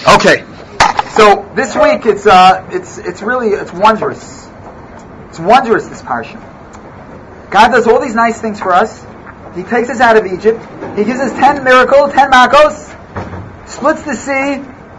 Okay, so this week it's wondrous. It's wondrous, this parsha. God does all these nice things for us. He takes us out of Egypt. He gives us 10 miracles, 10 makos, splits the sea.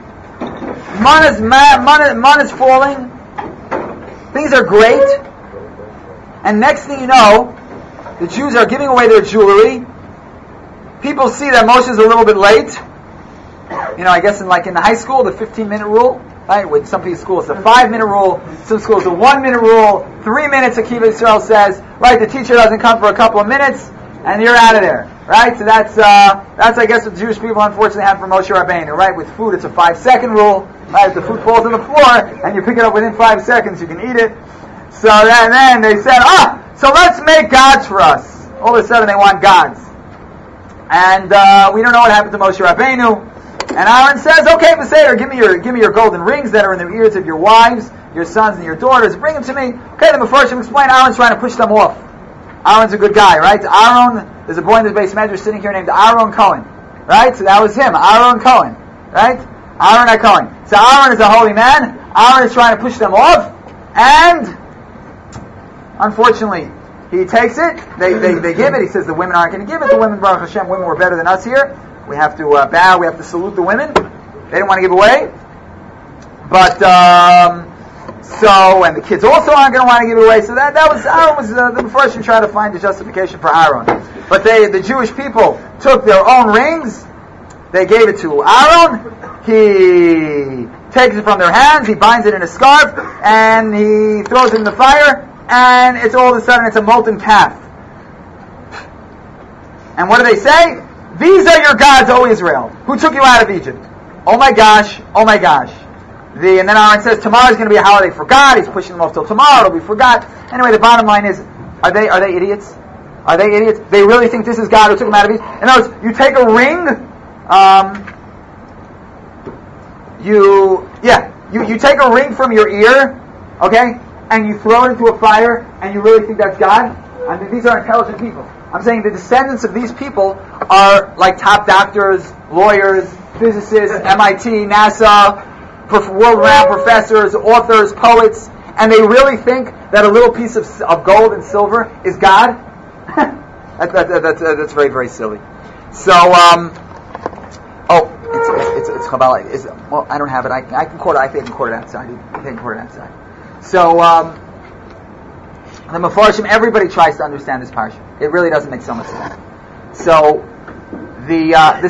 Man is falling. Things are great. And next thing you know, the Jews are giving away their jewelry. People see that Moshe's a little bit late. You know, I guess in the high school, the 15-minute rule, right? With some people's schools, the 5-minute rule. Some schools, the 1-minute rule. 3 minutes, Akiva Yisrael says, right? The teacher doesn't come for a couple of minutes, and you're out of there, right? So that's I guess what Jewish people unfortunately have for Moshe Rabbeinu, right? With food, it's a 5-second rule, right? If the food falls on the floor and you pick it up within 5 seconds, you can eat it. So then they said, so let's make gods for us. All of a sudden, they want gods, and we don't know what happened to Moshe Rabbeinu. And Aaron says, okay, Beseder, give me your golden rings that are in the ears of your wives, your sons and your daughters. Bring them to me. Okay, the Mefarshim explain Aaron's trying to push them off. Aaron's a good guy, right? Aaron, there's a boy in the base measure sitting here named Aaron Cohen, right? So that was him, Aaron Cohen, right? Aaron Cohen. So Aaron is a holy man. Aaron is trying to push them off, and unfortunately, he takes it. They give it. He says the women aren't going to give it. The women, Baruch Hashem, women were better than us here. We have to bow. We have to salute the women. They didn't want to give away, but and the kids also aren't going to want to give it away. So that was Aaron was the Mefarshim trying to find the justification for Aaron. But the Jewish people took their own rings. They gave it to Aaron. He takes it from their hands. He binds it in a scarf and he throws it in the fire. And it's all of a sudden it's a molten calf. And what do they say? These are your gods, O Israel, who took you out of Egypt. Oh my gosh, oh my gosh. And then Aaron says tomorrow's going to be a holiday for God. He's pushing them off till tomorrow. It'll be for God. Anyway, the bottom line is, are they idiots? Are they idiots? They really think this is God who took them out of Egypt? In other words, you take a ring, you take a ring from your ear, okay, and you throw it into a fire, and you really think that's God? I mean, these are intelligent people. I'm saying the descendants of these people are like top doctors, lawyers, physicists, MIT, NASA, world-renowned professors, authors, poets, and they really think that a little piece of gold and silver is God? That's very, very silly. So, it's Kabbalah. Well, I don't have it. I can quote it. I think I can quote it outside. So, the Mefarshim, everybody tries to understand this parsha. It really doesn't make so much sense. So, the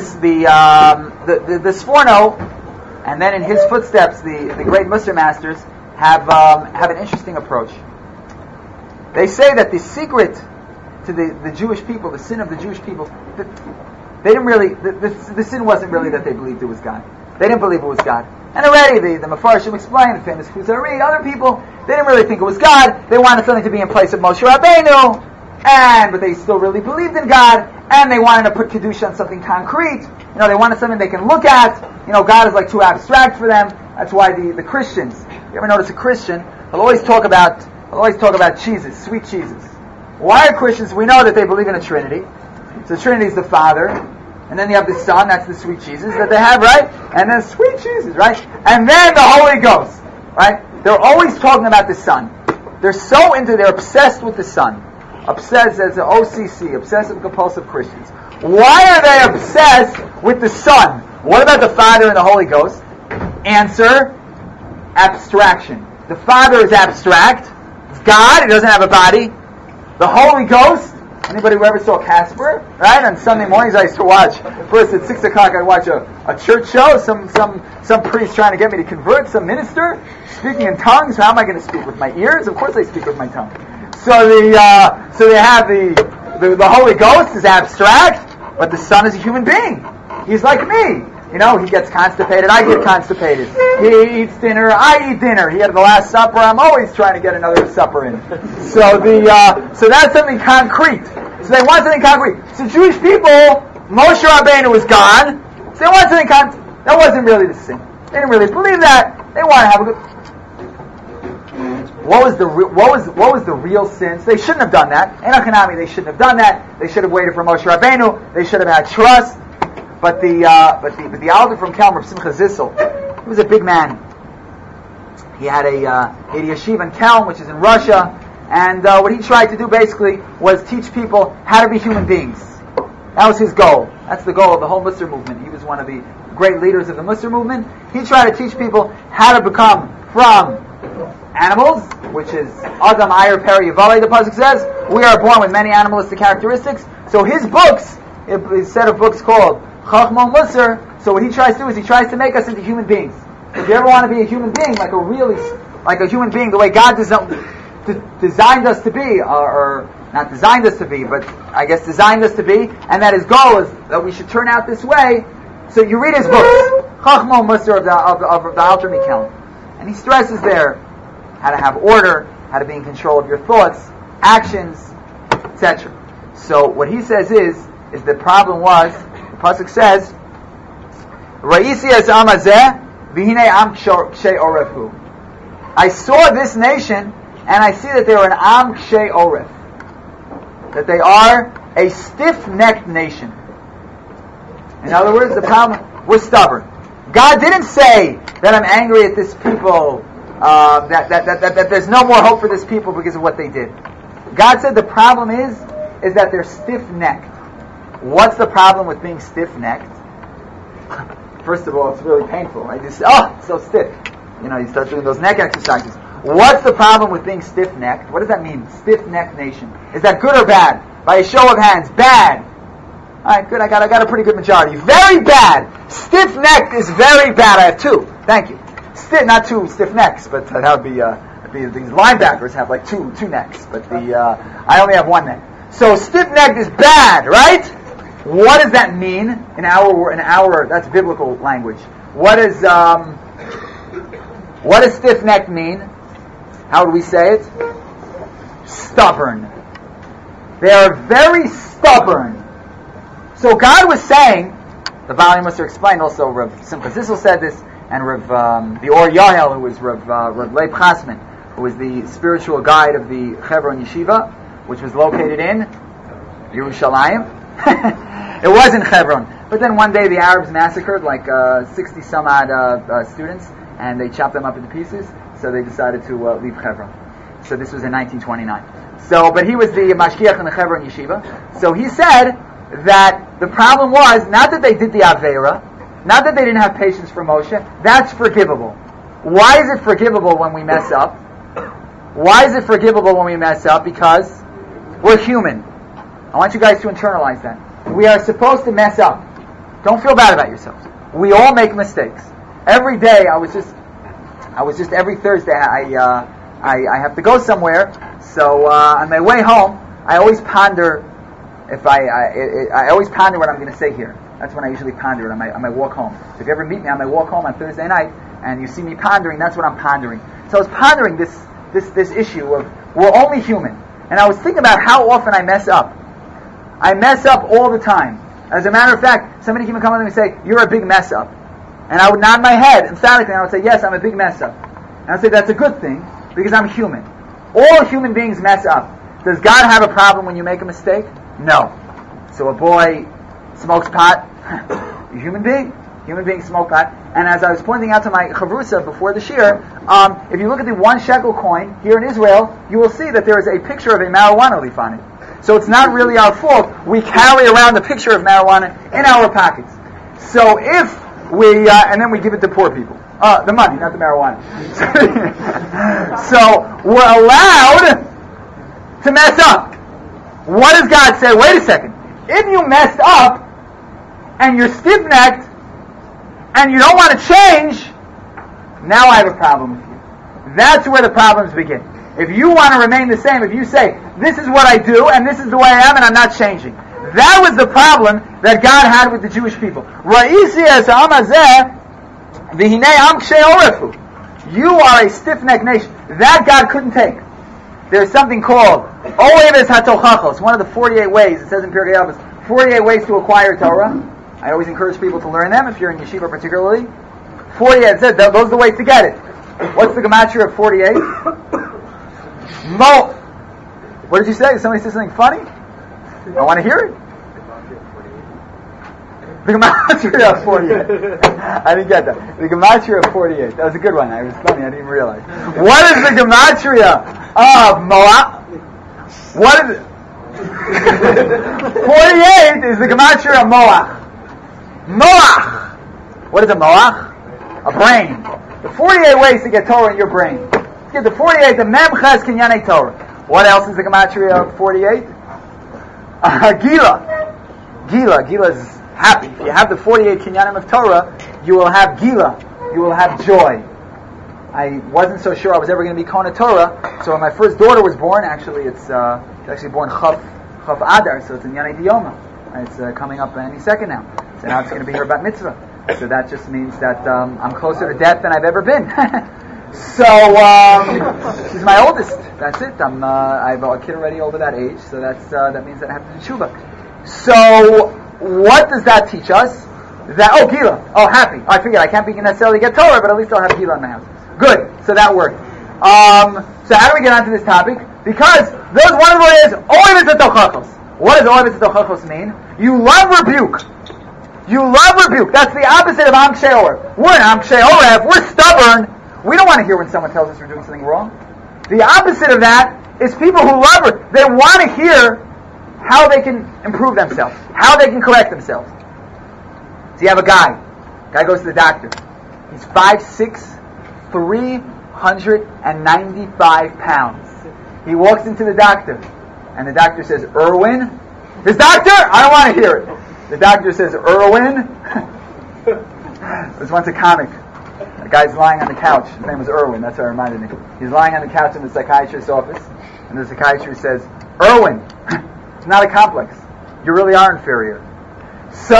Sforno, and then in his footsteps, the great Musar masters have an interesting approach. They say that the secret to the Jewish people, the sin of the Jewish people, they didn't really, the sin wasn't really that they believed it was God. They didn't believe it was God. And already the Mefarshim explained, the famous Kuzari, other people, they didn't really think it was God. They wanted something to be in place of Moshe Rabbeinu, but they still really believed in God, and they wanted to put Kedusha on something concrete. You know, they wanted something they can look at. You know, God is like too abstract for them. That's why the Christians, you ever notice a Christian, they'll always talk about cheeses, sweet cheeses. Why are Christians? We know that they believe in a Trinity. So the Trinity is the Father, and then you have the Son, that's the sweet cheeses that they have, right? And then sweet cheeses, right? And then the Holy Ghost, right? They're always talking about the Son. They're obsessed with the Son. Obsessed as an OCC, obsessive compulsive Christians. Why are they obsessed with the Son? What about the Father and the Holy Ghost? Answer, abstraction. The Father is abstract. It's God, He doesn't have a body. The Holy Ghost, anybody who ever saw Casper, right? On Sunday mornings I used to watch, first at 6 o'clock I'd watch a church show, some priest trying to get me to convert, some minister speaking in tongues. How am I going to speak with my ears? Of course I speak with my tongue. So they have the Holy Ghost is abstract, but the Son is a human being. He's like me. You know, he gets constipated, I get constipated. He eats dinner, I eat dinner. He had the Last Supper, I'm always trying to get another supper in. So that's something concrete. So they want something concrete. So Jewish people, Moshe Rabbeinu was gone. So they want something concrete. That wasn't really the sin. They didn't really believe that. They want to have a good... What was the real sins? They shouldn't have done that. Enoch and Ami, they shouldn't have done that. They should have waited for Moshe Rabbeinu. They should have had trust. But the Alder from Kelm, Simcha Zissel, He was a big man. He had a yeshiva in Kelm, which is in Russia, and what he tried to do basically was teach people how to be human beings. That was his goal. That's the goal of the whole Musar movement. He was one of the great leaders of the Musar movement. He tried to teach people how to become from animals, which is Adam Ayer Peri Yavale, the pasuk says. We are born with many animalistic characteristics. So his books, a set of books called Chachma Musar. So what he tries to do is he tries to make us into human beings. If you ever want to be a human being, like a human being, the way God designed us to be, or not designed us to be, but I guess designed us to be, and that his goal is that we should turn out this way. So you read his books, Chachma Musar of the Alter Mikel, and he stresses there how to have order, how to be in control of your thoughts, actions, etc. So what he says is the problem was, the pasuk says, Ra'isi es amazeh v'hinei am kshei orefu. I saw this nation, and I see that they are an am kshei oref, that they are a stiff-necked nation. In other words, the problem, we're stubborn. God didn't say that I'm angry at this people, that there's no more hope for this people because of what they did. God said the problem is that they're stiff-necked. What's the problem with being stiff-necked? First of all, it's really painful. Right? It's so stiff. You start doing those neck exercises. What's the problem with being stiff-necked? What does that mean? Stiff-necked nation. Is that good or bad? By a show of hands, bad. All right, good. I got a pretty good majority. Very bad. Stiff-necked is very bad. I have two. Thank you. Not two stiff necks, but that would be these linebackers have like two necks, but I only have one neck. So stiff-necked is bad, right? What does that mean in our that's biblical language? What does stiff-necked mean? How do we say it? Stubborn. They are very stubborn. So God was saying, the Baalei Musar explained also, Rav Simcha Zissel said this, and the Or Yahel, who was Rav Leib Chasman, who was the spiritual guide of the Hebron Yeshiva, which was located in Yerushalayim. It was in Hebron. But then one day the Arabs massacred like 60 some odd students, and they chopped them up into pieces, so they decided to leave Hebron. So this was in 1929. But he was the Mashgiach in the Hebron Yeshiva. So he said that the problem was not that they did the Aveira, not that they didn't have patience for Moshe. That's forgivable. Why is it forgivable when we mess up? Why is it forgivable when we mess up? Because we're human. I want you guys to internalize that. We are supposed to mess up. Don't feel bad about yourselves. We all make mistakes. Every day, I was just every Thursday, I have to go somewhere. So on my way home, I always ponder I always ponder what I'm going to say here. That's when I usually ponder it on my walk home. So if you ever meet me on my walk home on Thursday night and you see me pondering, that's what I'm pondering. So I was pondering this issue of we're only human. And I was thinking about how often I mess up. I mess up all the time. As a matter of fact, somebody can come up to me and say, "You're a big mess up." And I would nod my head emphatically and I would say, "Yes, I'm a big mess up." And I would say, "That's a good thing because I'm human." All human beings mess up. Does God have a problem when you make a mistake? No. So a boy smokes pot. You human being? Human beings smoke pot. And as I was pointing out to my chavrusa before the shir, if you look at the 1 shekel coin here in Israel, you will see that there is a picture of a marijuana leaf on it. So it's not really our fault. We carry around the picture of marijuana in our pockets. So if we, and then we give it to poor people. The money, not the marijuana. So we're allowed to mess up. What does God say? Wait a second. If you messed up, and you're stiff-necked, and you don't want to change, now I have a problem with you. That's where the problems begin. If you want to remain the same, if you say, this is what I do, and this is the way I am, and I'm not changing. That was the problem that God had with the Jewish people. You are a stiff-necked nation. That God couldn't take. There's something called Oeves HaTochachos, one of the 48 ways, it says in Pirkei Avos, 48 ways to acquire Torah. I always encourage people to learn them, if you're in yeshiva particularly. 48, it says, those are the ways to get it. What's the gematria of 48? Mo. What did you say? Did somebody say something funny? I want to hear it. The gematria of 48. I didn't get that. The gematria of 48. That was a good one. It was funny. I didn't even realize. What is the gematria of Moach? What is it? 48 is the gematria of Moach. Moach. What is a Moach? A brain. The 48 ways to get Torah in your brain. Let's get the 48, the Memches Kinyanei Torah. What else is the gematria of 48? Gila. Gila is happy. If you have the 48 Kinyanim of Torah, you will have Gila. You will have joy. I wasn't so sure I was ever going to be Kona Torah, so when my first daughter was born, actually it's actually born Chav Adar, so it's in Yanei Dioma. It's coming up any second now. So now it's going to be her bat mitzvah. So that just means that I'm closer to death than I've ever been. So she's my oldest. That's it. I have a kid already over that age, so that means that I have to do tshuva. So what does that teach us? That Gila. Happy. I figured I can't necessarily get Torah, but at least I'll have Gila in my house. Good. So that worked. So how do we get onto this topic? Because those one word is Oivitz Tochachos. What does Oivitz Tochachos mean? You love rebuke. You love rebuke. That's the opposite of Am Kshei Orev. We're an Am Kshei Orev. We're stubborn. We don't want to hear when someone tells us we're doing something wrong. The opposite of that is people who love it. They want to hear how they can improve themselves, how they can correct themselves. So you have a guy. Guy goes to the doctor. He's 5'6", 395 pounds. He walks into the doctor, and the doctor says, Irwin? His doctor? I don't want to hear it. The doctor says, Irwin? There was once a comic. A guy's lying on the couch. His name was Irwin. That's what it reminded me. He's lying on the couch in the psychiatrist's office, and the psychiatrist says, Irwin, it's not a complex. You really are inferior. So,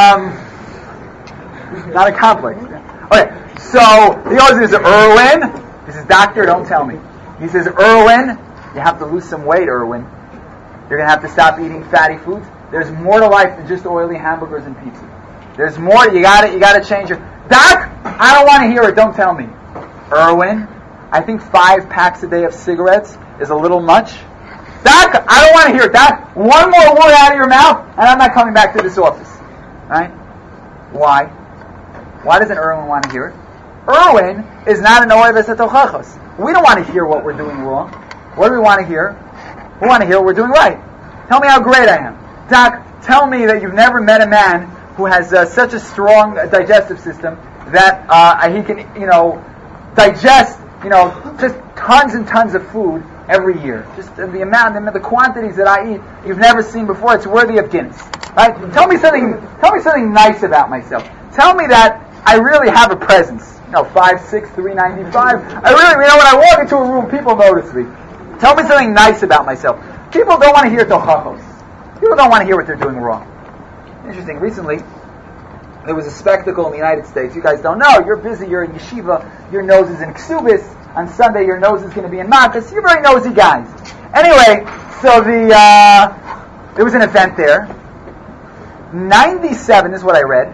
not a complex. Okay, so he goes and says, Irwin? He says, doctor, don't tell me. He says, Irwin, you have to lose some weight, Irwin. You're going to have to stop eating fatty foods. There's more to life than just oily hamburgers and pizza. There's more. You got to change your... Doc, I don't want to hear it. Don't tell me. Irwin, I think 5 packs a day of cigarettes is a little much. Doc, I don't want to hear it. Doc, one more word out of your mouth, and I'm not coming back to this office. Right? Why? Why doesn't Irwin want to hear it? Irwin is not an Oivitz Tochachos. We don't want to hear what we're doing wrong. What do we want to hear? We want to hear what we're doing right. Tell me how great I am. Doc, tell me that you've never met a man who has such a strong digestive system that he can, digest, just tons and tons of food every year. Just the amount, the quantities that I eat, you've never seen before. It's worthy of Guinness, right? Tell me something nice about myself. Tell me that I really have a presence. 5'6", 395. I really, when I walk into a room, people notice me. Tell me something nice about myself. People don't want to hear tochachos. People don't want to hear what they're doing wrong. Interesting. Recently, there was a spectacle in the United States. You guys don't know. You're busy. You're in yeshiva. Your nose is in ksubis. On Sunday, your nose is going to be in makas. You're very nosy guys. Anyway, so there was an event there. 97. This is what I read.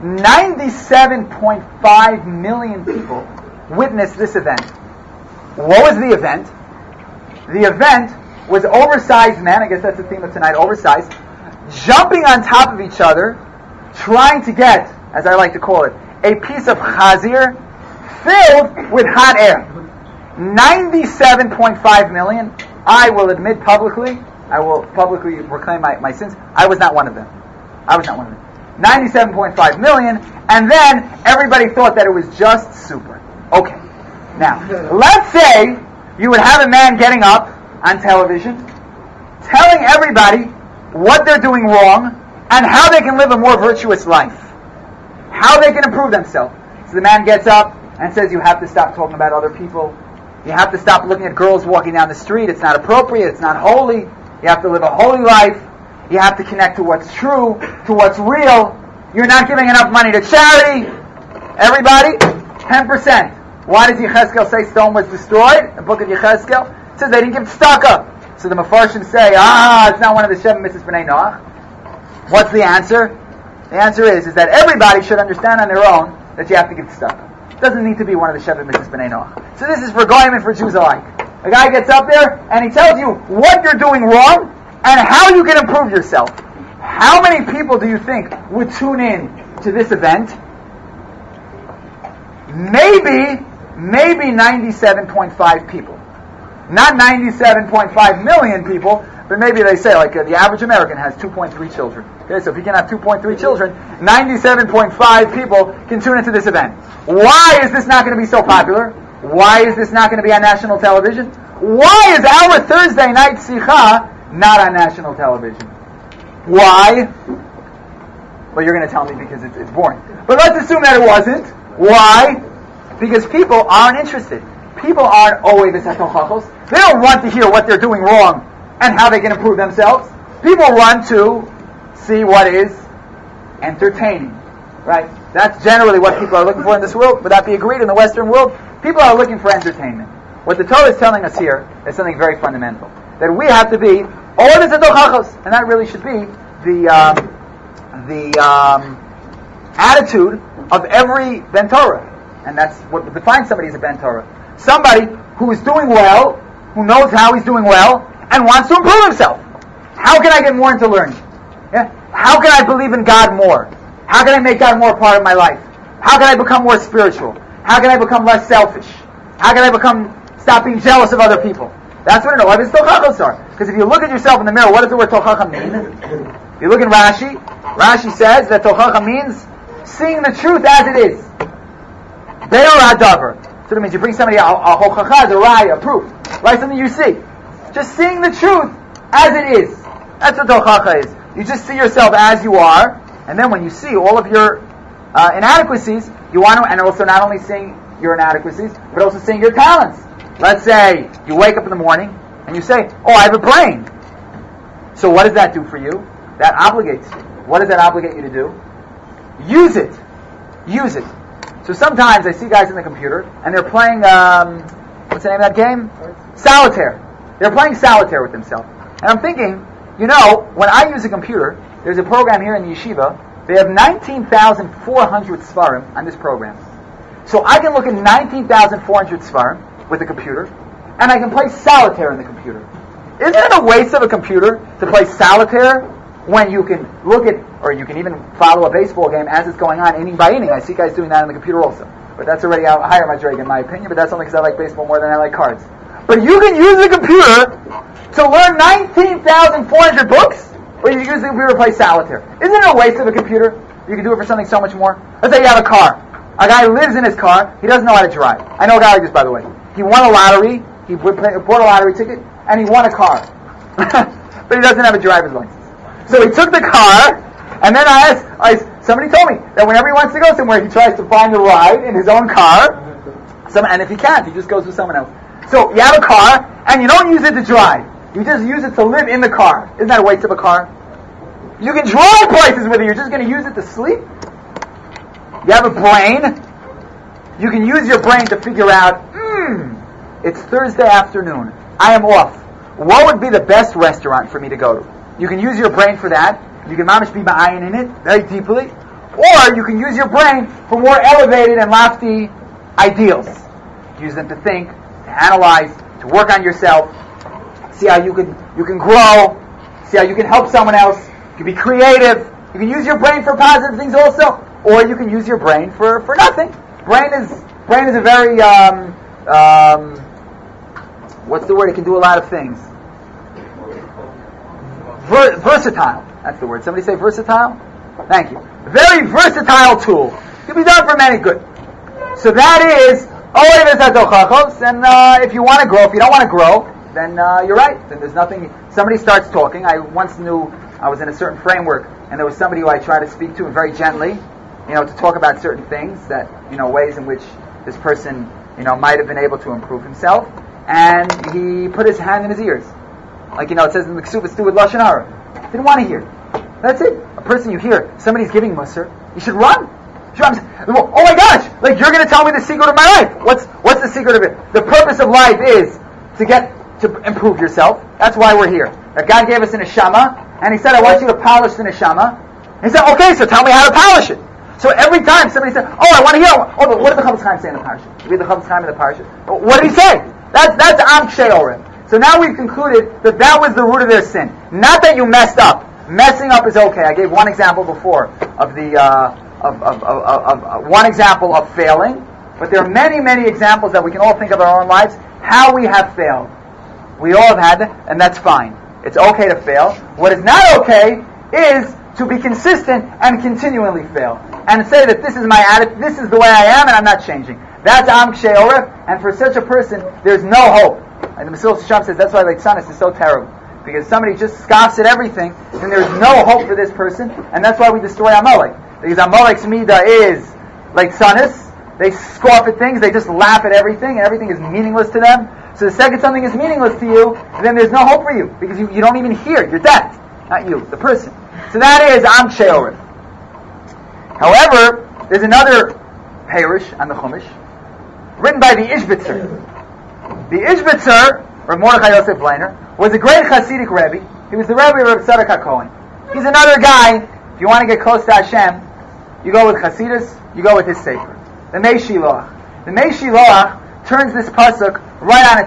97.5 million people witnessed this event. What was the event? The event was oversized men, I guess that's the theme of tonight, oversized, jumping on top of each other, trying to get, as I like to call it, a piece of chazir filled with hot air. 97.5 million. I will admit publicly, I will publicly proclaim my sins, I was not one of them. 97.5 million, and then everybody thought that it was just super. Okay. Now, let's say you would have a man getting up on television, telling everybody what they're doing wrong, and how they can live a more virtuous life. How they can improve themselves. So the man gets up and says, you have to stop talking about other people. You have to stop looking at girls walking down the street. It's not appropriate. It's not holy. You have to live a holy life. You have to connect to what's true, to what's real. You're not giving enough money to charity. Everybody, 10%. Why does Yechezkel say Sodom was destroyed? The book of Yechezkel it says they didn't give tzedakah. So the Mefarshim say, it's not one of the 7 mitzvahs b'nei Noach. What's the answer? The answer is that everybody should understand on their own that you have to give tzedakah. It doesn't need to be one of the 7 mitzvahs b'nei Noach. So this is for goyim and for Jews alike. A guy gets up there and he tells you what you're doing wrong and how you can improve yourself. How many people do you think would tune in to this event? Maybe 97.5 people. Not 97.5 million people, but maybe they say, like, the average American has 2.3 children. Okay, so if you can have 2.3 children, 97.5 people can tune into this event. Why is this not going to be so popular? Why is this not going to be on national television? Why is our Thursday night Sikha not on national television? Why? Well, you're going to tell me because it's boring. But let's assume that it wasn't. Why? Because people aren't interested. People aren't always hatochachos. They don't want to hear what they're doing wrong and how they can improve themselves. People run to see what is entertaining. Right? That's generally what people are looking for in this world. Would that be agreed in the Western world? People are looking for entertainment. What the Torah is telling us here is something very fundamental. That we have to be always hatochachos. And that really should be the attitude of every Ben Torah. And that's what defines somebody as a Ben Torah. Somebody who is doing well, who knows how he's doing well, and wants to improve himself. How can I get more into learning? Yeah? How can I believe in God more? How can I make God more a part of my life? How can I become more spiritual? How can I become less selfish? How can I stop being jealous of other people? That's what it is. Tochachos are. Because if you look at yourself in the mirror, what does the word tochacha mean? If you look in Rashi says that tochacha means seeing the truth as it is. Be'er hadavar. So that means you bring somebody a hochacha, a raya, a proof, right? Something you see. Just seeing the truth as it is. That's what tochacha is. You just see yourself as you are, and then when you see all of your inadequacies, you want to, and also not only seeing your inadequacies, but also seeing your talents. Let's say you wake up in the morning and you say, "Oh, I have a brain." So what does that do for you? That obligates you. What does that obligate you to do? Use it. Use it. So sometimes I see guys in the computer and they're playing, what's the name of that game? Solitaire. They're playing solitaire with themselves. And I'm thinking, when I use a computer, there's a program here in the yeshiva, they have 19,400 svarim on this program. So I can look at 19,400 svarim with a computer, and I can play solitaire in the computer. Isn't it a waste of a computer to play solitaire when you can look at, or you can even follow a baseball game as it's going on, inning by inning? I see guys doing that on the computer also. But that's already a higher madrig in my opinion, but that's only because I like baseball more than I like cards. But you can use the computer to learn 19,400 books, or you can use the computer to play solitaire. Isn't it a waste of a computer? You can do it for something so much more. Let's say you have a car. A guy lives in his car, he doesn't know how to drive. I know a guy like this, by the way. He won a lottery, he bought a lottery ticket, and he won a car. But he doesn't have a driver's license. So he took the car, and then somebody told me that whenever he wants to go somewhere, he tries to find a ride in his own car, and if he can't, he just goes with someone else. So you have a car, and you don't use it to drive. You just use it to live in the car. Isn't that a waste of a car? You can drive places with it, you're just going to use it to sleep? You have a brain. You can use your brain to figure out, it's Thursday afternoon. I am off. What would be the best restaurant for me to go to? You can use your brain for that. You can mamish be ma'ayin in it very deeply. Or you can use your brain for more elevated and lofty ideals. Use them to think, to analyze, to work on yourself. See how you can grow. See how you can help someone else. You can be creative. You can use your brain for positive things also. Or you can use your brain for nothing. Brain is a very what's the word? It can do a lot of things. Versatile. That's the word. Somebody say versatile? Thank you. Very versatile tool. Can be done for many good. So that is Oeves HaTochachos. And if you want to grow, if you don't want to grow, then you're right. Then there's nothing. Somebody starts talking. I once knew I was in a certain framework, and there was somebody who I tried to speak to, and very gently, to talk about certain things that, ways in which this person, might have been able to improve himself. And he put his hand in his ears. Like, it says in the Ksubas, do with Lashon Hara. Didn't want to hear. That's it. A person you hear, somebody's giving Musar, you should run. Oh my gosh! Like, you're going to tell me the secret of my life. What's the secret of it? The purpose of life is to improve yourself. That's why we're here. That God gave us an neshama, and He said, I want you to polish the neshama. He said, okay, so tell me how to polish it. So every time somebody said, I want to hear, but what did the Chavetz Chaim say in the parasha? You read the Chavetz Chaim in the parasha. What did he say? That's Am Kshay Orem. So now we've concluded that was the root of their sin. Not that you messed up, Messing up is okay. I gave one example before of the one example of failing, but there are many, many examples that we can all think of in our own lives how we have failed. We all have had that, and that's fine. It's okay to fail. What is not okay is to be consistent and continually fail and say that this is my attitude, this is the way I am, and I'm not changing. That's Am Kshei Oref, and for such a person, there's no hope. And the Mesilas Yesharim says that's why Leitzanis is so terrible. Because somebody just scoffs at everything, then there's no hope for this person, and that's why we destroy Amalek. Because Amalek's midah is like Leitzanis. They scoff at things, they just laugh at everything, and everything is meaningless to them. So the second something is meaningless to you, then there's no hope for you, because you don't even hear, you're dead. Not you, the person. So that is Am Kshei Oref. However, there's another Perish on the Chumash, written by the Ishbitzer. The Ishbitzer, Rav Mordechai Yosef Leiner, was a great Hasidic Rebbe. He was the Rebbe of Rav Tzadok HaKohen. He's another guy, if you want to get close to Hashem, you go with Hasidus, you go with his Sefer. The Mei Shiloach. The Mei Shiloach turns this pasuk right on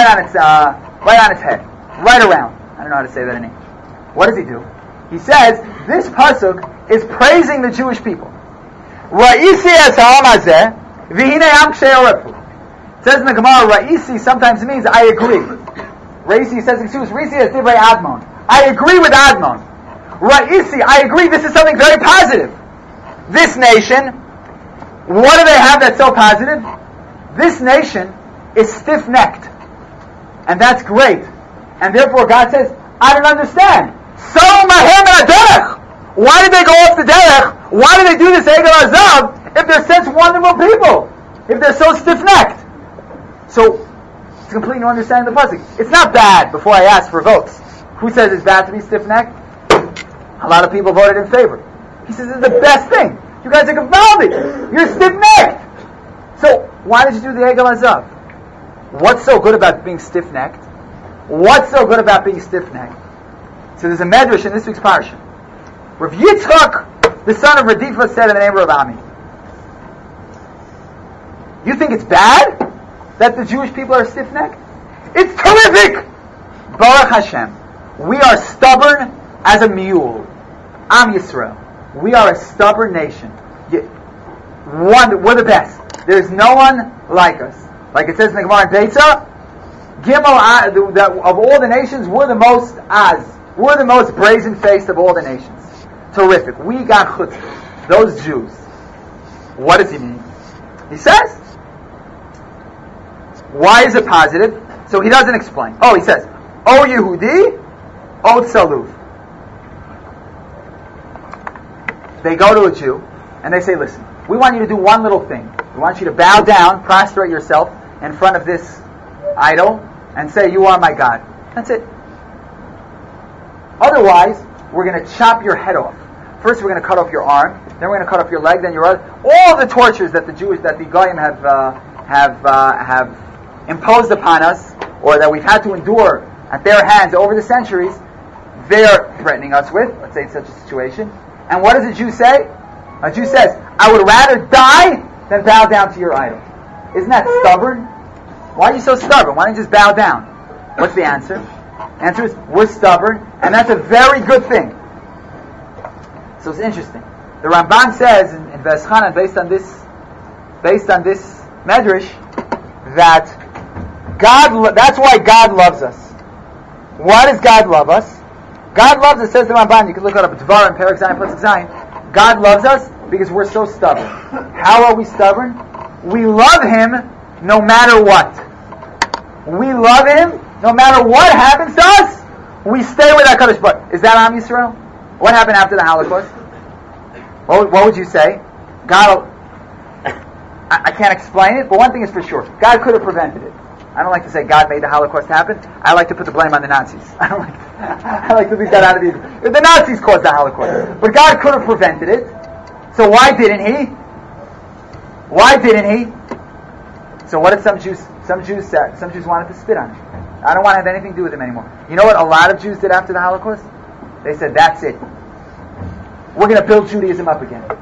its head, right around. I don't know how to say that in English. What does he do? He says this pasuk is praising the Jewish people. Ra'isi es ha'am hazeh v'hinei am kshei oref. It says in the Gemara, Ra'isi sometimes means I agree. Ra'isi says, excuse, Ra'isi is divrei Admon. I agree with Admon. Ra'isi, I agree, this is something very positive. This nation, what do they have that's so positive? This nation is stiff-necked. And that's great. And therefore God says, I don't understand. So mahem derech. Why did they go off the derech? Why did they do this Egel Azav if they're such wonderful people? If they're so stiff-necked? So, it's completely no understanding the pasuk. It's not bad, before I ask for votes. Who says it's bad to be stiff-necked? A lot of people voted in favor. He says it's the best thing. You guys are confounded. You're stiff-necked. So, why did you do the Egel Azav? What's so good about being stiff-necked? What's so good about being stiff-necked? So there's a medrash in this week's parsha. Rav Yitzchak, the son of Radifa, said in the name of Rav Ami, you think it's bad that the Jewish people are stiff-necked? It's terrific! Baruch Hashem. We are stubborn as a mule. Am Yisrael. We are a stubborn nation. We're the best. There's no one like us. Like it says in the Gemara in Beitza, Gimel, of all the nations, we're the most az. We're the most brazen-faced of all the nations. Terrific. We got chutzpah. Those Jews. What does he mean? He says, why is it positive? So he doesn't explain. Oh, he says, O Yehudi, O Tzaluv. They go to a Jew, and they say, listen, we want you to do one little thing. We want you to bow down, prostrate yourself in front of this idol, and say, you are my God. That's it. Otherwise, we're going to chop your head off. First, we're going to cut off your arm. Then we're going to cut off your leg. Then your other. All the tortures that the Goyim have imposed upon us, or that we've had to endure at their hands over the centuries, they're threatening us with. Let's say it's such a situation. And what does a Jew say? A Jew says, "I would rather die than bow down to your idol." Isn't that stubborn? Why are you so stubborn? Why don't you just bow down? What's the answer? Answer is, we're stubborn, and that's a very good thing. So it's interesting. The Ramban says in Veschanan, based on this medrash, that that's why God loves us. Why does God love us? God loves us, says the Ramban, you can look it up at Devarim, Perek Zayin, Pasuk Zayin. God loves us because we're so stubborn. How are we stubborn? We love Him no matter what. We love Him no matter what happens to us. We stay with HaKadosh Baruch Hu. Is that Am Yisrael? What happened after the Holocaust? What would you say? God, I can't explain it, but one thing is for sure. God could have prevented it. I don't like to say God made the Holocaust happen. I like to put the blame on the Nazis. I like to leave that out of the... The Nazis caused the Holocaust. But God could have prevented it. So why didn't He? Why didn't He? So what did some Jews said? Some Jews wanted to spit on Him. I don't want to have anything to do with Him anymore. You know what a lot of Jews did after the Holocaust? They said, that's it. We're going to build Judaism up again.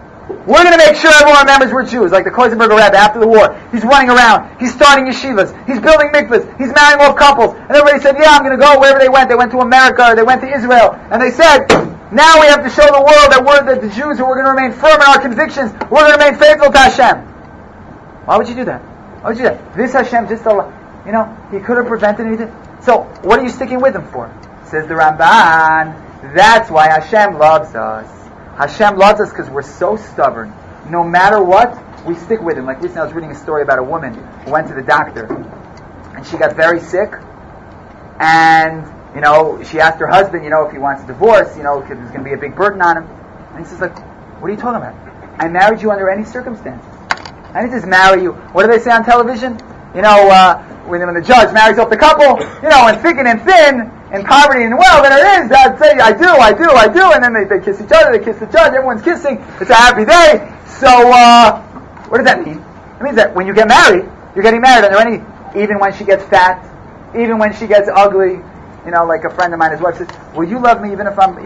We're going to make sure everyone remembers we're Jews, like the Koisenberger Rebbe after the war. He's running around. He's starting yeshivas. He's building mikvahs. He's marrying off couples. And everybody said, yeah, I'm going to go wherever they went. They went to America or they went to Israel. And they said, now we have to show the world that the Jews who are going to remain firm in our convictions. We're going to remain faithful to Hashem. Why would you do that? Why would you do that? This Hashem just, he could have prevented anything. So, what are you sticking with him for? Says the Ramban, that's why Hashem loves us. Hashem loves us because we're so stubborn. No matter what, we stick with him. Like recently I was reading a story about a woman who went to the doctor and she got very sick and, she asked her husband, if he wants a divorce, because there's going to be a big burden on him. And he says, what are you talking about? I married you under any circumstances. I didn't just marry you. What do they say on television? When the judge marries off the couple, and thick and thin, in poverty and wealth, and it is, they'd say, I do, and then they kiss each other, they kiss the judge, everyone's kissing, it's a happy day. So, what does that mean? It means that when you get married, you're getting married under even when she gets fat, even when she gets ugly, like a friend of mine, his wife says, will you love me even if I'm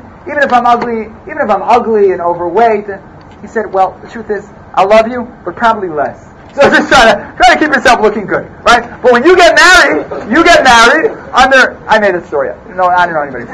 ugly and overweight? He said, well, the truth is, I'll love you, but probably less. So just try to keep yourself looking good, right? But when you get married under, I made this story up. No, I don't know anybody.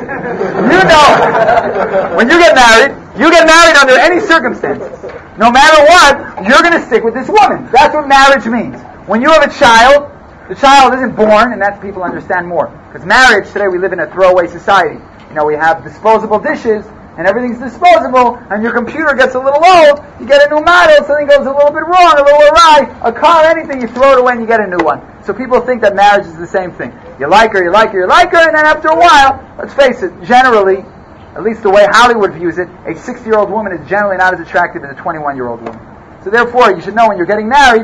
When you get married under any circumstances. No matter what, you're going to stick with this woman. That's what marriage means. When you have a child, the child isn't born, and that's people understand more. Because marriage, today we live in a throwaway society. We have disposable dishes, and everything's disposable, and your computer gets a little old, you get a new model, something goes a little bit wrong, a little awry, a car, anything, you throw it away and you get a new one. So people think that marriage is the same thing. You like her, and then after a while, let's face it, generally, at least the way Hollywood views it, a 60-year-old woman is generally not as attractive as a 21-year-old woman. So therefore, you should know when you're getting married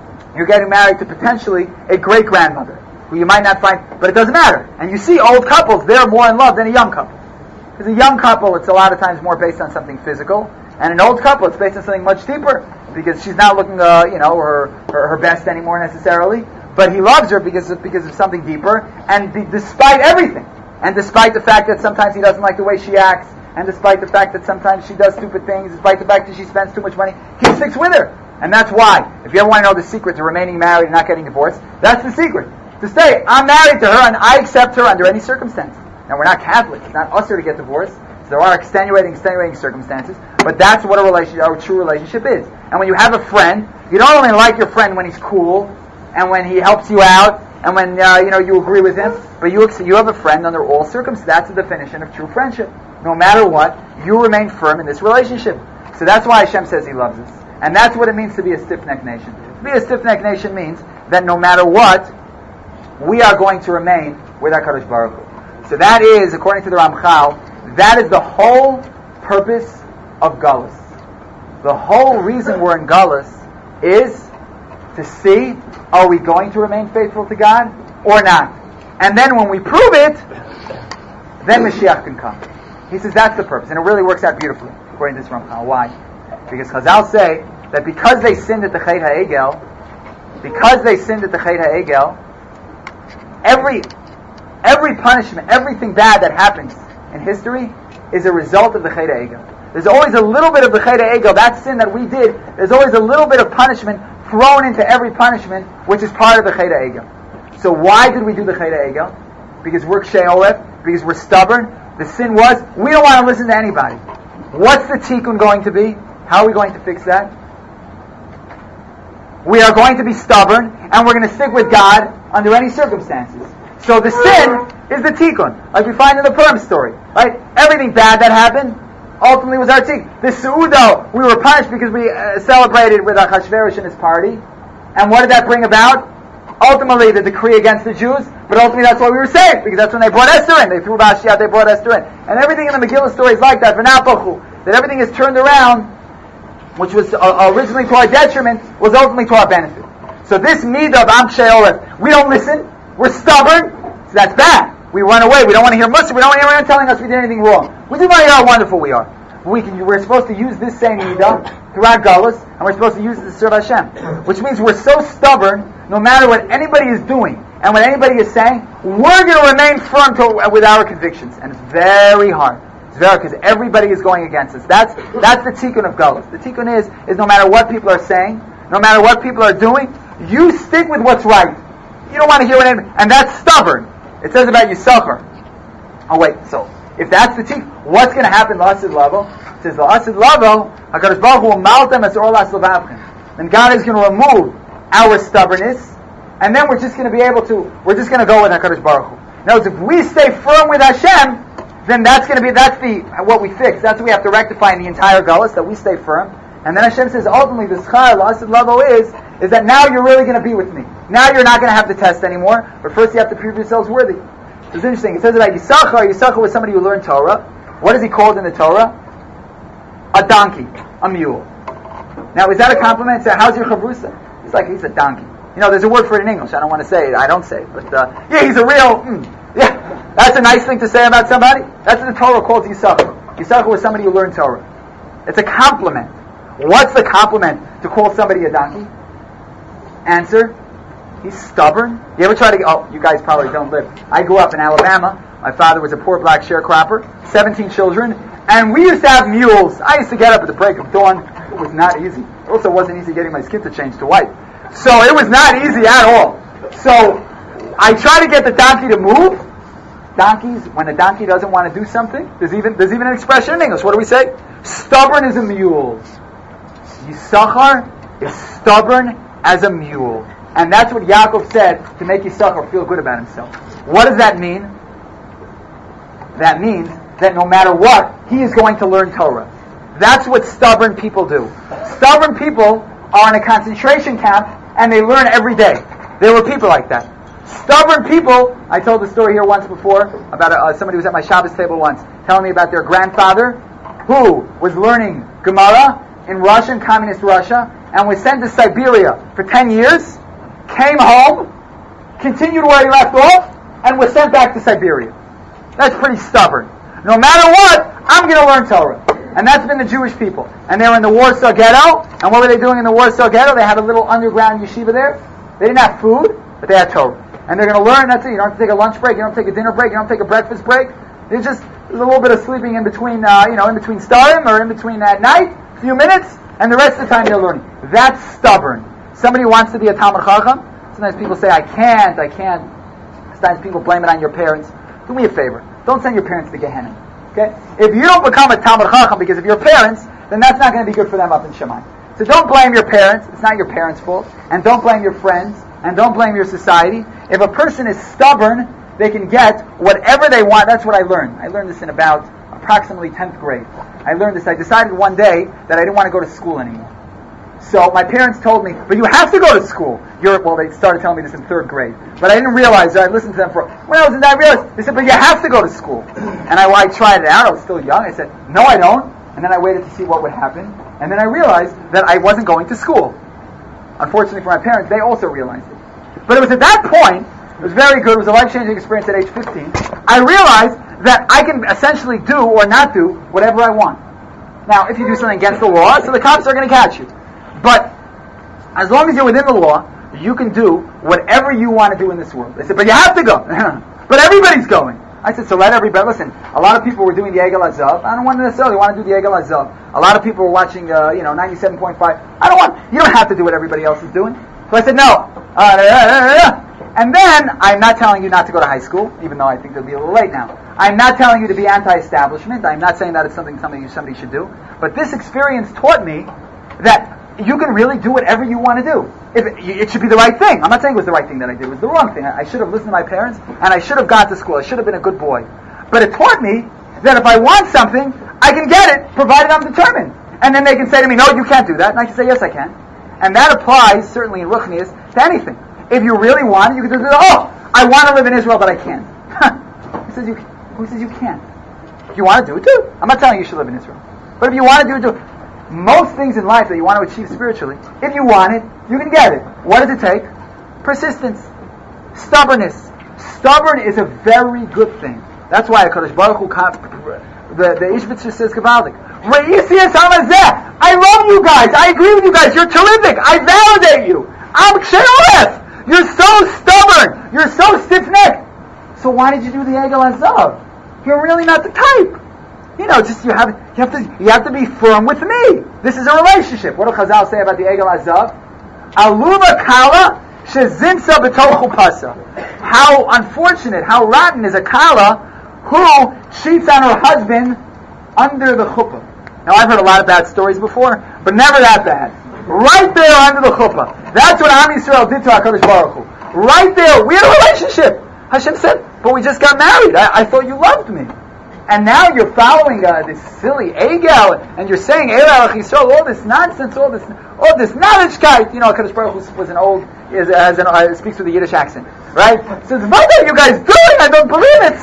to potentially a great-grandmother, who you might not find, but it doesn't matter. And you see old couples, they're more in love than a young couple. Because a young couple, it's a lot of times more based on something physical, and an old couple, it's based on something much deeper, because she's not looking, her best anymore necessarily, but he loves her because of something deeper, and despite everything, and despite the fact that sometimes he doesn't like the way she acts, and despite the fact that sometimes she does stupid things, despite the fact that she spends too much money, he sticks with her. And that's why, if you ever want to know the secret to remaining married and not getting divorced, that's the secret. To stay, I'm married to her and I accept her under any circumstance. Now we're not Catholic, it's not usher to get divorced, so there are extenuating circumstances, but that's what a true relationship is. And when you have a friend, you don't only like your friend when he's cool, and when he helps you out, and when you agree with him, but you have a friend under all circumstances. That's the definition of true friendship. No matter what, you remain firm in this relationship. So that's why Hashem says He loves us. And that's what it means to be a stiff-necked nation. To be a stiff-necked nation means that no matter what, we are going to remain with HaKadosh Baruch Hu. So that is, according to the Ramchal, that is the whole purpose of Galus. The whole reason we're in Galus is to see, are we going to remain faithful to God or not? And then when we prove it, then Mashiach can come. He says that's the purpose. And it really works out beautifully, according to this Ramchal. Why? Because Chazal say that because they sinned at the Chet HaEgel, every punishment, everything bad that happens in history is a result of the Chet HaEgel. There's always a little bit of the Chet HaEgel, that sin that we did, there's always a little bit of punishment thrown into every punishment, which is part of the Chet HaEgel. So why did we do the Chet HaEgel? Because we're Kshei Olef, because we're stubborn. The sin was, we don't want to listen to anybody. What's the tikkun going to be? How are we going to fix that? We are going to be stubborn, and we're going to stick with God under any circumstances. So the sin is the tikkun, like we find in the Purim story, right? Everything bad that happened ultimately was our tikkun. The Seudah, we were punished because we celebrated with Achashverosh and his party, and what did that bring about? Ultimately, the decree against the Jews, but ultimately that's why we were saved, because that's when they brought Esther in. They threw Vashti out, they brought Esther in. And everything in the Megillah story is like that, that everything is turned around, which was originally to our detriment, was ultimately to our benefit. So this midah of Am Kshei Olef, we don't listen, we're stubborn, so that's bad. We run away, we don't want to hear Mussar, we don't want to hear anyone telling us we did anything wrong. We do want to hear how wonderful we are. We're supposed to use this same midah throughout Galus, and we're supposed to use it to serve Hashem. Which means we're so stubborn, no matter what anybody is doing, and what anybody is saying, we're going to remain firm with our convictions. And it's very hard. Because everybody is going against us. That's the tikkun of Galus. The tikkun is no matter what people are saying, no matter what people are doing, you stick with what's right. You don't want to hear what anyone, and that's stubborn. It says about Yisachar. Oh wait, so if that's the tikkun, what's going to happen L'Asid Lavo? It says L'Asid Lavo, HaKadosh Baruch Hu will mount them as Orlas Levavchem. Then God is going to remove our stubbornness, and then we're just going to go with HaKadosh Baruch Hu. Now, if we stay firm with Hashem, then that's what we fix. That's what we have to rectify in the entire Galus, that we stay firm. And then Hashem says, ultimately, the schar, L'Asid Lavo is that now you're really going to be with me. Now you're not going to have the test anymore, but first you have to prove yourselves worthy. It's interesting. It says about Yisachar was somebody who learned Torah. What is he called in the Torah? A donkey, a mule. Now, is that a compliment? So how's your chavrusa? He's a donkey. There's a word for it in English. I don't want to say it. I don't say it. But, he's a real, that's a nice thing to say about somebody. That's what the Torah calls Yisachar. Yisachar was somebody who learned Torah. It's a compliment. What's the compliment to call somebody a donkey? Answer, he's stubborn. You ever try to, you guys probably don't live. I grew up in Alabama. My father was a poor black sharecropper, 17 children, and we used to have mules. I used to get up at the break of dawn. It was not easy. It also wasn't easy getting my skin to change to white. So it was not easy at all. So I try to get the donkey to move. Donkeys, when a donkey doesn't want to do something, there's even an expression in English. What do we say? Stubborn as a mule. Yisachar is stubborn as a mule. And that's what Yaakov said to make Yisachar feel good about himself. What does that mean? That means that no matter what, he is going to learn Torah. That's what stubborn people do. Stubborn people are in a concentration camp and they learn every day. There were people like that. Stubborn people, I told the story here once before about somebody who was at my Shabbos table once telling me about their grandfather who was learning Gemara in Russia, in communist Russia, and was sent to Siberia for 10 years, came home, continued where he left off, and was sent back to Siberia. That's pretty stubborn. No matter what, I'm going to learn Torah. And that's been the Jewish people. And they were in the Warsaw Ghetto, and what were they doing in the Warsaw Ghetto? They had a little underground yeshiva there. They didn't have food, but they had Torah. And they're going to learn, that's it. You don't have to take a lunch break, you don't have to take a dinner break, you don't have to take a breakfast break. There's a little bit of sleeping in between, in between starim, or in between at night, a few minutes, and the rest of the time they're learning. That's stubborn. Somebody wants to be a Talmud Chacham. Sometimes people say, I can't. Sometimes people blame it on your parents. Do me a favor. Don't send your parents to Gehenna. Okay? If you don't become a Talmud Chacham because of your parents, then that's not going to be good for them up in Shammai. So don't blame your parents. It's not your parents' fault. And don't blame your friends. And don't blame your society. If a person is stubborn, they can get whatever they want. That's what I learned. I learned this in about approximately 10th grade. I learned this. I decided one day that I didn't want to go to school anymore. So my parents told me, but you have to go to school. They started telling me this in 3rd grade. But I didn't realize, I listened to them when I was in that, I realized, they said, but you have to go to school. And I tried it out, I was still young, I said, no I don't. And then I waited to see what would happen. And then I realized that I wasn't going to school. Unfortunately for my parents, they also realized it. But it was at that point, it was very good, it was a life-changing experience at age 15, I realized that I can essentially do or not do whatever I want. Now, if you do something against the law, so the cops are going to catch you. But as long as you're within the law, you can do whatever you want to do in this world. They said, but you have to go. But everybody's going. I said, so let everybody, listen, a lot of people were doing the Egel Azav. I don't want to necessarily want to do the Egel Azav. A lot of people were watching, 97.5. You don't have to do what everybody else is doing. So I said, no. And then, I'm not telling you not to go to high school, even though I think it'll be a little late now. I'm not telling you to be anti-establishment. I'm not saying that it's something somebody should do. But this experience taught me that you can really do whatever you want to do. It should be the right thing. I'm not saying it was the right thing that I did. It was the wrong thing. I should have listened to my parents, and I should have gone to school. I should have been a good boy. But it taught me that if I want something, I can get it, provided I'm determined. And then they can say to me, no, you can't do that. And I can say, yes, I can. And that applies, certainly in Ruchnius, to anything. If you really want it, you can just say, I want to live in Israel, but I can't. Who says you can't? If you want to do it, do it. I'm not telling you should live in Israel. But if you want to do it, do it. Most things in life that you want to achieve spiritually, if you want it, you can get it. What does it take? Persistence. Stubbornness. Stubborn is a very good thing. That's why HaKadosh Baruch Hu, the Ishbitzer says, Gavaldik, I love you guys. I agree with you guys. You're terrific. I validate you. I'm Ksherolef. You're so stubborn. You're so stiff-necked. So why did you do the Egel Azav? You're really not the type. Just you have to be firm with me. This is a relationship. What do Chazal say about the Egel Azav? Alula kala shezinsa b'tol chupasa. How unfortunate, how rotten is a kala who cheats on her husband under the chuppah. Now I've heard a lot of bad stories before, but never that bad. Right there under the chuppah. That's what Am Yisrael did to HaKadosh Baruch Hu. Right there, we had a relationship. Hashem said, but we just got married. I thought you loved me. And now you're following this silly Egel, and you're saying Eila Yisrael, all this nonsense, all this knowledgekeit. HaKadosh Baruch Hu was speaks with a Yiddish accent, right? Says, what are you guys doing? I don't believe it.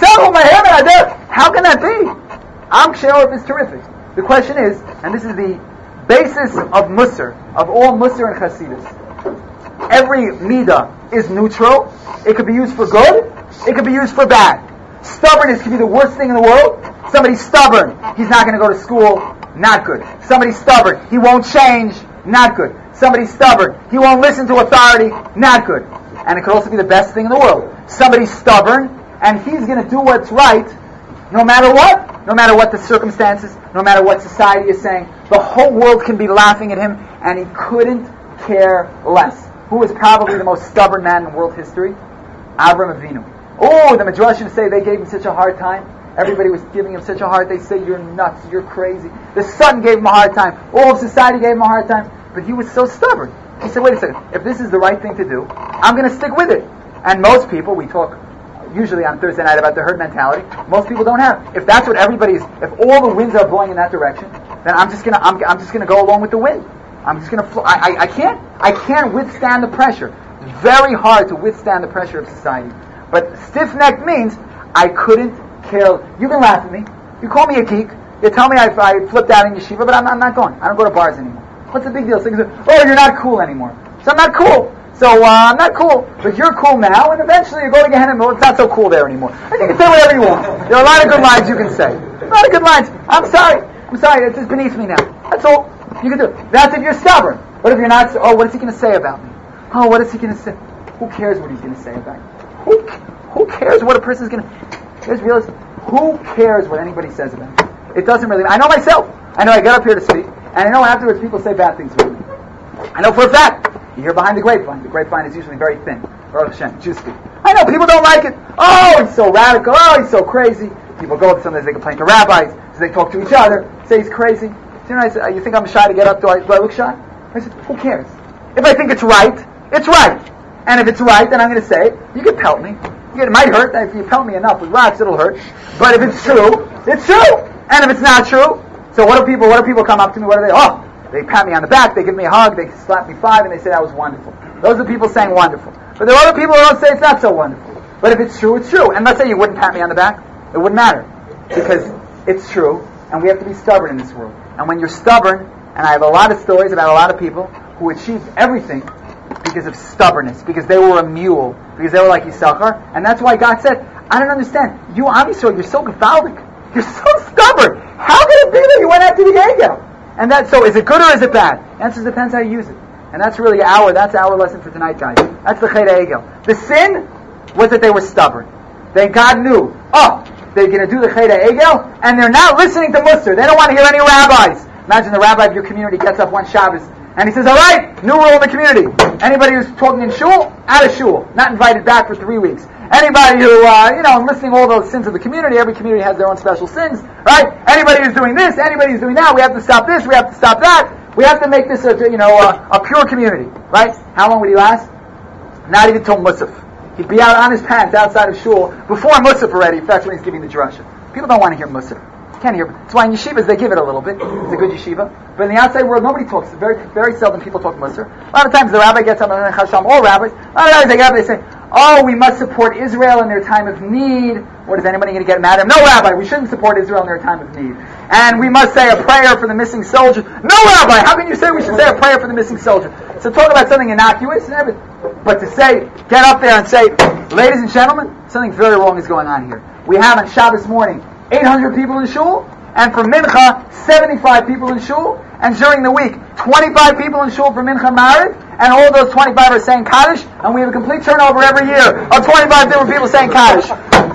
How can that be? Am Sheorov is terrific. The question is, and this is the basis of Musar, of all Musar and Chasidus. Every midah is neutral. It could be used for good. It could be used for bad. Stubbornness can be the worst thing in the world. Somebody's stubborn. He's not going to go to school. Not good. Somebody's stubborn. He won't change. Not good. Somebody's stubborn. He won't listen to authority. Not good. And it could also be the best thing in the world. Somebody's stubborn, and he's going to do what's right, no matter what. No matter what the circumstances, no matter what society is saying. The whole world can be laughing at him, and he couldn't care less. Who was probably the most stubborn man in world history? Avram Avinu. Oh, the Midrashim say they gave him such a hard time. Everybody was giving him such a hard time. They say, you're nuts, you're crazy. The sun gave him a hard time. All of society gave him a hard time. But he was so stubborn. He said, wait a second, if this is the right thing to do, I'm going to stick with it. And most people, we talk usually on Thursday night about the herd mentality, most people don't have. If that's what if all the winds are blowing in that direction, then I'm just gonna go along with the wind. I'm just gonna I can't withstand the pressure. It's very hard to withstand the pressure of society. But stiff-necked means I couldn't care. You can laugh at me. You call me a geek. You tell me I flipped out in yeshiva, but I'm not going. I don't go to bars anymore. What's the big deal? So you're not cool anymore. So I'm not cool. So I'm not cool, but you're cool now, and eventually you go to Gehenna, well, it's not so cool there anymore. I think you can say whatever you want. There are a lot of good lines you can say. A lot of good lines. I'm sorry, it's just beneath me now. That's all you can do. That's if you're stubborn. What if you're not? Oh, what is he going to say about me? Oh, what is he going to say? Who cares what he's going to say about you? Who cares what a person's going to... Just realize, who cares what anybody says about you? It doesn't really... I know myself. I know I get up here to speak, and I know afterwards people say bad things about me. I know for a fact. You hear behind the grapevine. The grapevine is usually very thin. Baruch Hashem, juicy. I know, people don't like it. Oh, he's so radical. Oh, he's so crazy. People go up, sometimes they complain to rabbis, so they talk to each other, say he's crazy. So, I said, you think I'm shy to get up? Do I look shy? I said, who cares? If I think it's right, it's right. And if it's right, then I'm going to say it. You can pelt me. It might hurt. If you pelt me enough with rocks, it'll hurt. But if it's true, it's true. And if it's not true, so what do people come up to me? What are they pat me on the back, they give me a hug, they slap me 5, and they say that was wonderful. Those are people saying wonderful. But there are other people who don't say it's not so wonderful. But if it's true, it's true. And let's say you wouldn't pat me on the back, it wouldn't matter. Because it's true, and we have to be stubborn in this world. And when you're stubborn, and I have a lot of stories about a lot of people who achieved everything because of stubbornness, because they were a mule, because they were like Yisachar, and that's why God said, I don't understand. You, Am Yisrael, you're so Gavaldic. You're so stubborn. How can it be that you went after the Egel? And so is it good or is it bad? The answer depends how you use it. And that's really our lesson for tonight, guys. That's the Chet Egel. The sin was that they were stubborn. God knew, they're going to do the Chet Egel, and they're not listening to Musar. They don't want to hear any rabbis. Imagine the rabbi of your community gets up one Shabbos, and he says, all right, new rule in the community. Anybody who's talking in shul, out of shul. Not invited back for 3 weeks. Anybody who, listing all those sins of the community, every community has their own special sins, right? Anybody who's doing this, anybody who's doing that, we have to stop this, we have to stop that. We have to make this a pure community, right? How long would he last? Not even till Musaf. He'd be out on his pants outside of shul before Musaf already, if that's when he's giving the drasha. People don't want to hear Musaf. Can't hear. That's why in yeshivas they give it a little bit. It's a good yeshiva. But in the outside world, nobody talks. Very, very seldom people talk Musar. A lot of times the rabbi gets up and Chasham, all rabbis. A lot of times they get up and they say, oh, we must support Israel in their time of need. What is anybody going to get mad at him? No, rabbi, we shouldn't support Israel in their time of need. And we must say a prayer for the missing soldier. No, rabbi, how can you say we should say a prayer for the missing soldier? So talk about something innocuous and everything. But to say, get up there and say, ladies and gentlemen, something very wrong is going on here. We have on Shabbos morning 800 people in shul, and for Mincha, 75 people in shul, and during the week, 25 people in shul for Mincha Mariv, and all those 25 are saying Kaddish, and we have a complete turnover every year of 25 different people saying Kaddish.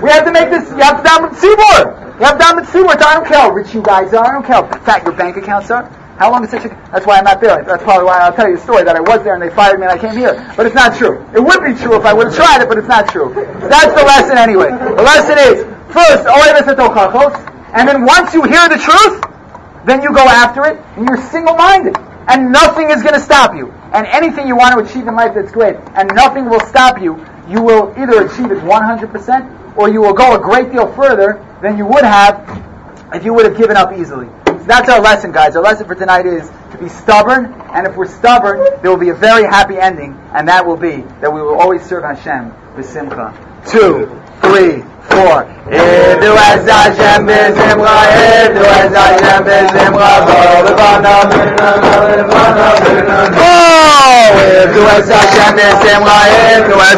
We have to make this. You have to down with Seymour. You have down with Seymour. I don't care how rich you guys are. I don't care how fat your bank accounts are. How long is such a... That's why I'm not there. That's probably why I'll tell you a story that I was there and they fired me and I came here. But it's not true. It would be true if I would have tried it, but it's not true. That's the lesson anyway. The lesson is, first, and then once you hear the truth, then you go after it and you're single-minded. And nothing is going to stop you. And anything you want to achieve in life that's great, and nothing will stop you, you will either achieve it 100% or you will go a great deal further than you would have if you would have given up easily. So that's our lesson, guys. Our lesson for tonight is to be stubborn, and if we're stubborn, there will be a very happy ending, and that will be that we will always serve Hashem with simcha. 2, 3, 4. Idu es Hashem b'simcha, Idu es Hashem b'simcha, Idu es Hashem b'simcha, Idu es